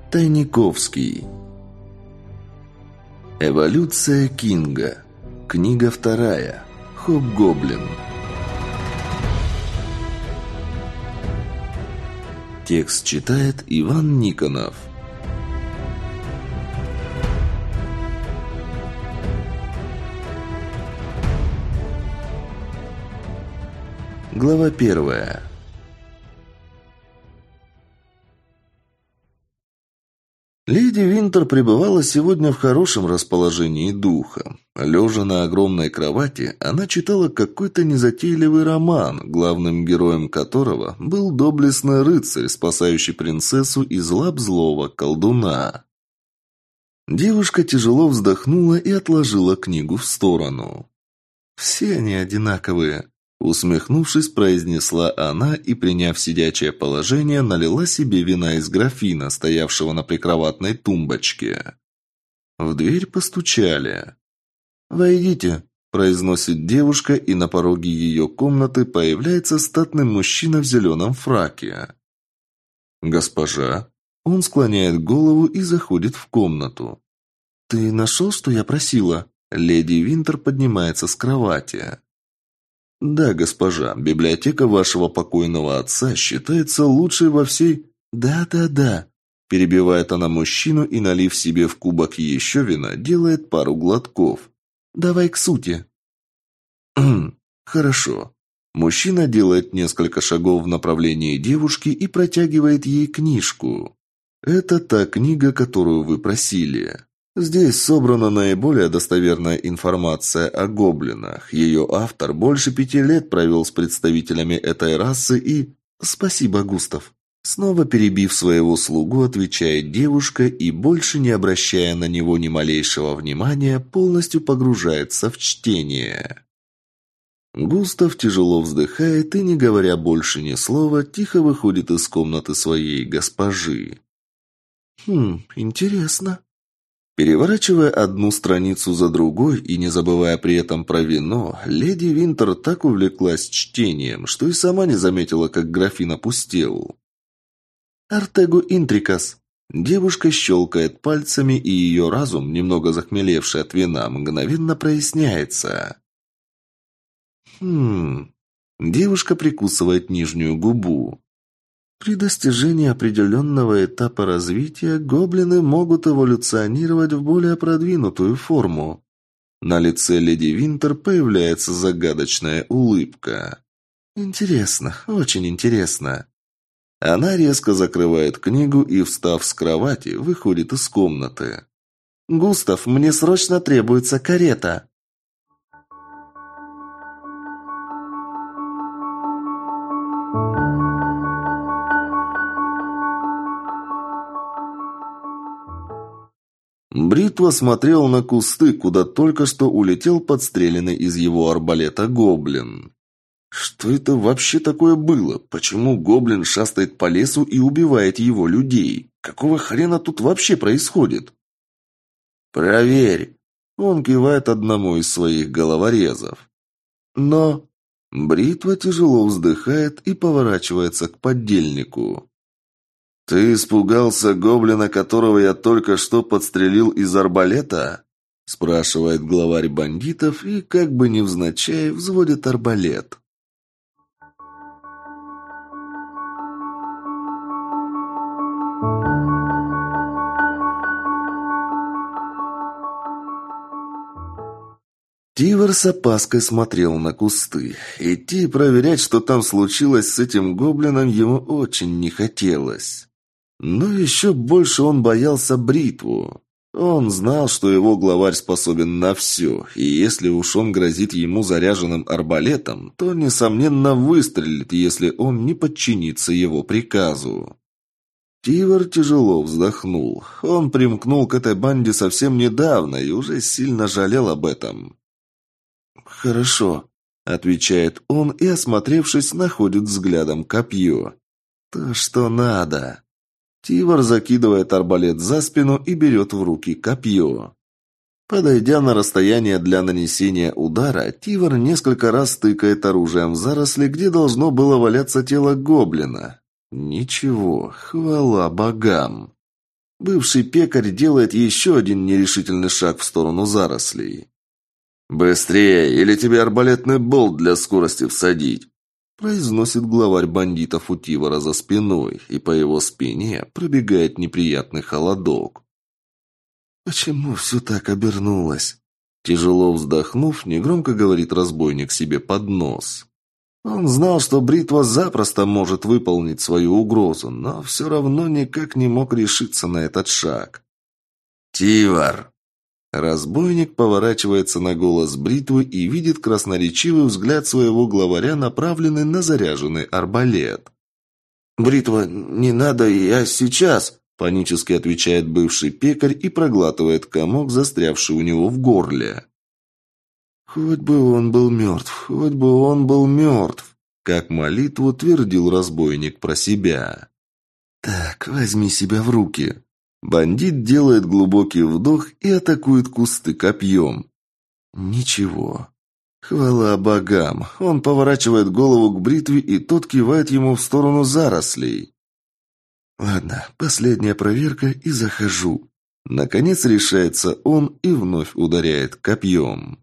Тайниковский. Эволюция Кинга. Книга 2. Хоб-гоблин. Текст читает Иван Никонов. Глава 1. Леди Винтер пребывала сегодня в хорошем расположении духа. Лежа на огромной кровати, она читала какой-то незатейливый роман, главным героем которого был доблестный рыцарь, спасающий принцессу из лап злого колдуна. Девушка тяжело вздохнула и отложила книгу в сторону. «Все они одинаковые», — усмехнувшись, произнесла она и, приняв сидячее положение, налила себе вина из графина, стоявшего на прикроватной тумбочке. В дверь постучали. «Войдите», – произносит девушка, и на пороге ее комнаты появляется статный мужчина в зеленом фраке. «Госпожа?» Он склоняет голову и заходит в комнату. «Ты нашел, что я просила?» Леди Винтер поднимается с кровати. «Да, госпожа, библиотека вашего покойного отца считается лучшей во всей...» «Да», – перебивает она мужчину и, налив себе в кубок еще вина, делает пару глотков. «Давай к сути». «Хорошо». Мужчина делает несколько шагов в направлении девушки и протягивает ей книжку. «Это та книга, которую вы просили. Здесь собрана наиболее достоверная информация о гоблинах. Ее автор больше 5 лет провел с представителями этой расы и... Спасибо, Густав». Снова перебив своего слугу, отвечает девушка и, больше не обращая на него ни малейшего внимания, полностью погружается в чтение. Густав тяжело вздыхает и, не говоря больше ни слова, тихо выходит из комнаты своей госпожи. Интересно. Переворачивая одну страницу за другой и не забывая при этом про вино, леди Винтер так увлеклась чтением, что и сама не заметила, как графин опустел. «Артегу интрикас». Девушка щелкает пальцами, и ее разум, немного захмелевший от вина, мгновенно проясняется. Девушка прикусывает нижнюю губу. При достижении определенного этапа развития гоблины могут эволюционировать в более продвинутую форму. На лице леди Винтер появляется загадочная улыбка. Интересно, очень интересно. Она резко закрывает книгу и, встав с кровати, выходит из комнаты. «Густав, мне срочно требуется карета!» Бритва смотрел на кусты, куда только что улетел подстреленный из его арбалета гоблин. Что это вообще такое было? Почему гоблин шастает по лесу и убивает его людей? Какого хрена тут вообще происходит? «Проверь!» Он кивает одному из своих головорезов. Но... Бритва тяжело вздыхает и поворачивается к поддельнику. «Ты испугался гоблина, которого я только что подстрелил из арбалета?» Спрашивает главарь бандитов и, как бы невзначай, взводит арбалет. Тивор с опаской смотрел на кусты. Идти и проверять, что там случилось с этим гоблином, ему очень не хотелось. Но еще больше он боялся бритву. Он знал, что его главарь способен на все, и если уж он грозит ему заряженным арбалетом, то, несомненно, выстрелит, если он не подчинится его приказу. Тивор тяжело вздохнул. Он примкнул к этой банде совсем недавно и уже сильно жалел об этом. «Хорошо», — отвечает он и, осмотревшись, находит взглядом копье. «То, что надо». Тивор закидывает арбалет за спину и берет в руки копье. Подойдя на расстояние для нанесения удара, Тивор несколько раз тыкает оружием в заросли, где должно было валяться тело гоблина. Ничего, хвала богам. Бывший пекарь делает еще один нерешительный шаг в сторону зарослей. «Быстрее, или тебе арбалетный болт для скорости всадить!» Произносит главарь бандитов у Тивора за спиной, и по его спине пробегает неприятный холодок. «Почему все так обернулось?» Тяжело вздохнув, негромко говорит разбойник себе под нос. Он знал, что бритва запросто может выполнить свою угрозу, но все равно никак не мог решиться на этот шаг. «Тивор!» Разбойник поворачивается на голос бритвы и видит красноречивый взгляд своего главаря, направленный на заряженный арбалет. «Бритва, не надо, я сейчас!» – панически отвечает бывший пекарь и проглатывает комок, застрявший у него в горле. «Хоть бы он был мертв, хоть бы он был мертв!» – как молитву твердил разбойник про себя. «Так, возьми себя в руки!» Бандит делает глубокий вдох и атакует кусты копьем. Ничего. Хвала богам. Он поворачивает голову к бритве, и тот кивает ему в сторону зарослей. Ладно, последняя проверка и захожу. Наконец решается он и вновь ударяет копьем.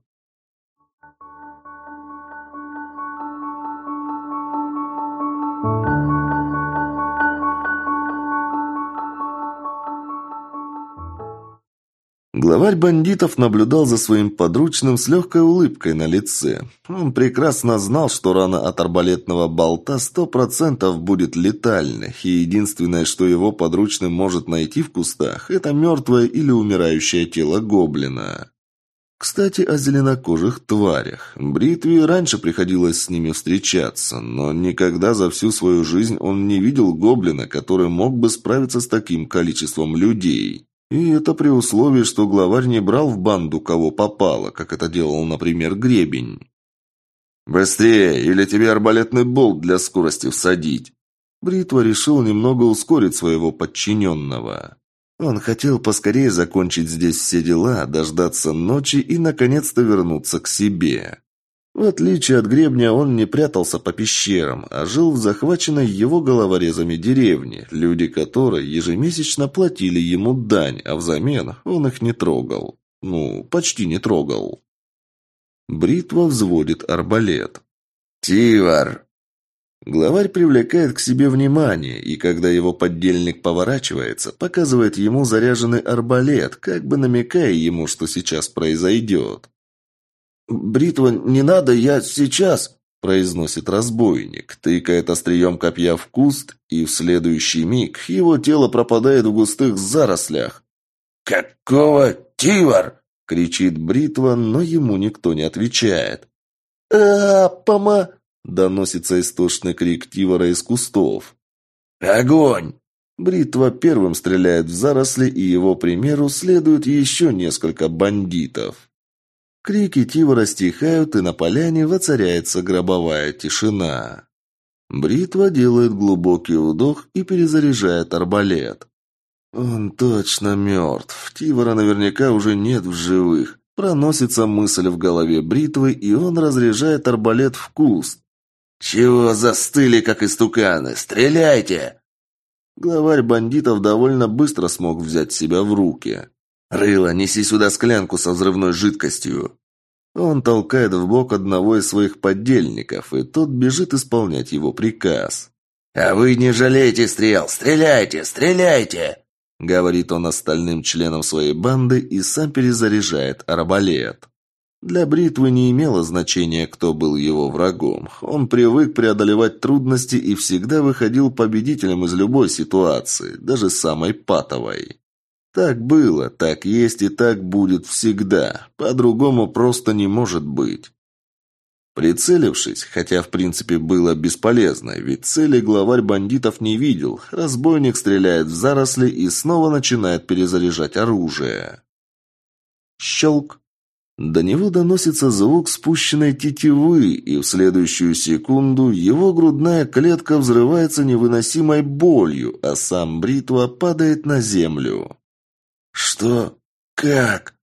Главарь бандитов наблюдал за своим подручным с легкой улыбкой на лице. Он прекрасно знал, что рана от арбалетного болта 100% будет летальной, и единственное, что его подручный может найти в кустах, это мертвое или умирающее тело гоблина. Кстати, о зеленокожих тварях. Бритве раньше приходилось с ними встречаться, но никогда за всю свою жизнь он не видел гоблина, который мог бы справиться с таким количеством людей. И это при условии, что главарь не брал в банду кого попало, как это делал, например, Гребень. «Быстрее, или тебе арбалетный болт для скорости всадить!» Бритва решил немного ускорить своего подчиненного. Он хотел поскорее закончить здесь все дела, дождаться ночи и, наконец-то, вернуться к себе. В отличие от Гребня, он не прятался по пещерам, а жил в захваченной его головорезами деревне, люди которой ежемесячно платили ему дань, а взамен он их не трогал. Ну, почти не трогал. Бритва взводит арбалет. «Тивор!» Главарь привлекает к себе внимание, и когда его поддельник поворачивается, показывает ему заряженный арбалет, как бы намекая ему, что сейчас произойдет. «Бритва, не надо, я сейчас!» – произносит разбойник, тыкает острием копья в куст, и в следующий миг его тело пропадает в густых зарослях. «Какого, Тивор?» – кричит бритва, но ему никто не отвечает. «Пома!» – доносится истошный крик Тивора из кустов. «Огонь!» Бритва первым стреляет в заросли, и его примеру следует еще несколько бандитов. Крики Тивора стихают, и на поляне воцаряется гробовая тишина. Бритва делает глубокий вдох и перезаряжает арбалет. Он точно мертв. Тивора наверняка уже нет в живых. Проносится мысль в голове бритвы, и он разряжает арбалет в куст. «Чего застыли, как истуканы? Стреляйте!» Главарь бандитов довольно быстро смог взять себя в руки. «Рыло, неси сюда склянку со взрывной жидкостью!» Он толкает в бок одного из своих поддельников, и тот бежит исполнять его приказ. «А вы не жалейте стрел! Стреляйте! Стреляйте!» Говорит он остальным членам своей банды и сам перезаряжает арбалет. Для бритвы не имело значения, кто был его врагом. Он привык преодолевать трудности и всегда выходил победителем из любой ситуации, даже самой патовой. Так было, так есть и так будет всегда. По-другому просто не может быть. Прицелившись, хотя в принципе было бесполезно, ведь цели главарь бандитов не видел, разбойник стреляет в заросли и снова начинает перезаряжать оружие. Щелк. До него доносится звук спущенной тетивы, и в следующую секунду его грудная клетка взрывается невыносимой болью, а сам бритва падает на землю. «Что? Как?»